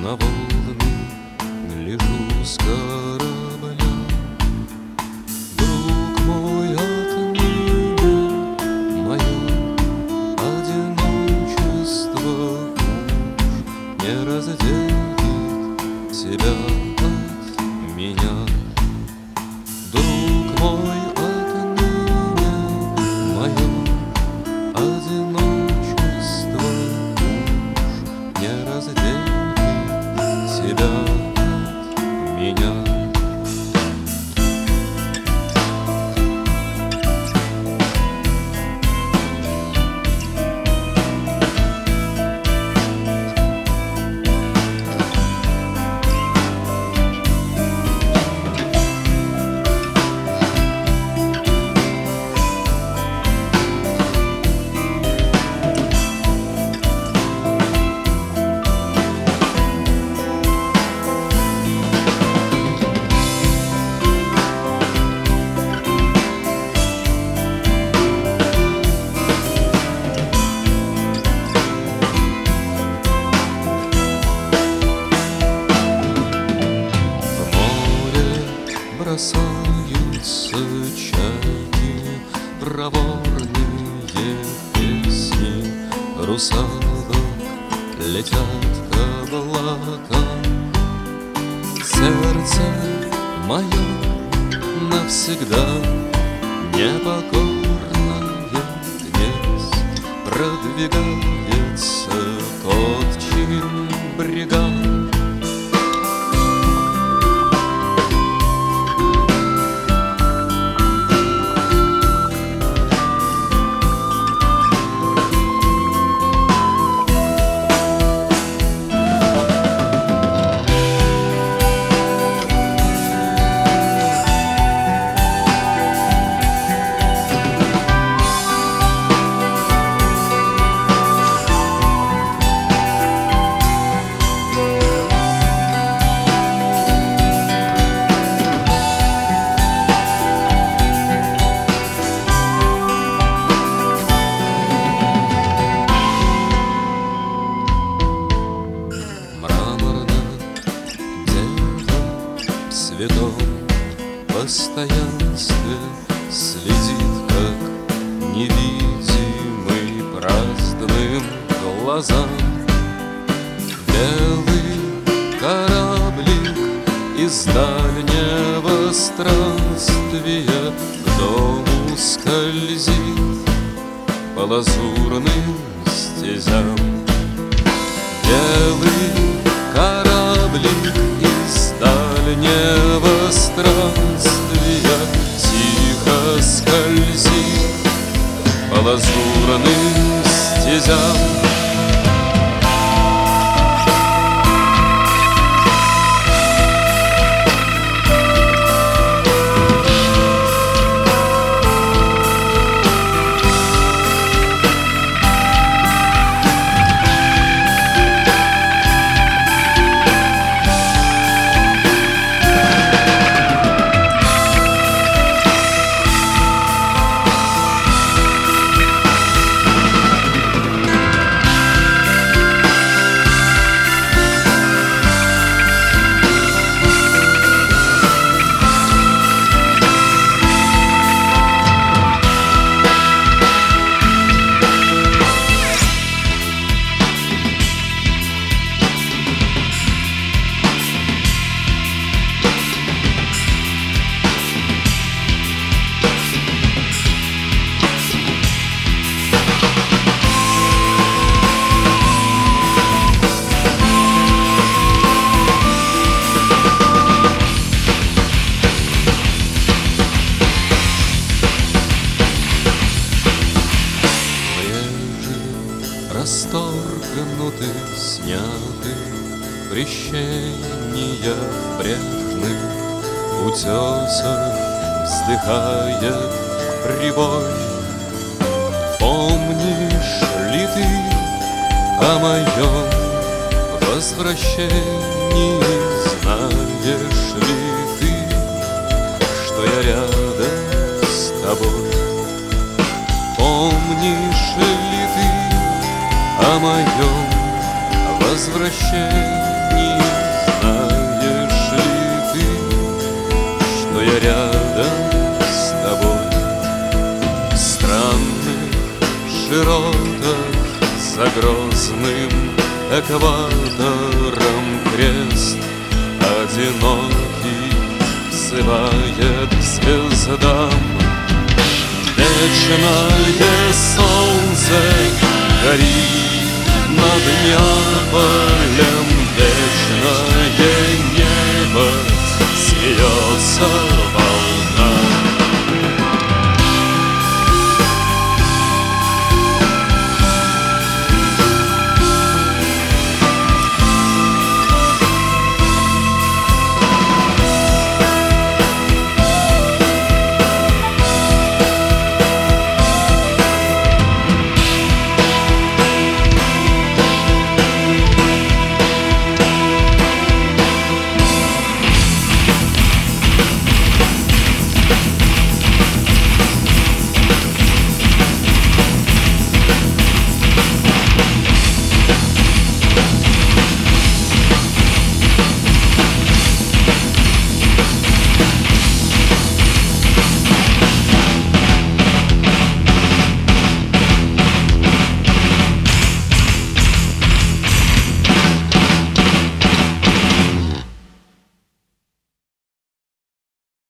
на волны гляжу с корабля. Друг мой, отныне мое одиночество уж не разделит тебя от меня. Друг мой, отныне мое одиночество уж не разделит тебя от меня. Бросаются чайки, проворные песни русалок летят к облакам. Сердце мое навсегда непокорное весь продвигается к отчим брегам. В святом постоянстве следит, как невидимый праздным глазам. Белый кораблик из дальнего странствия к дому скользит по лазурным стезям. Белый кораблик из дальнего странствия тихо скользит по лазурным стезям. Расторгнуты, сняты крещения в брежных утесах, вздыхает прибой. Помнишь ли ты о моем возвращении? Знаешь ли ты, что я рядом с тобой? Помнишь ли ты о моем возвращении? экватором крест одинокий взывает к звездам. Вечное солнце горит над Неаполем,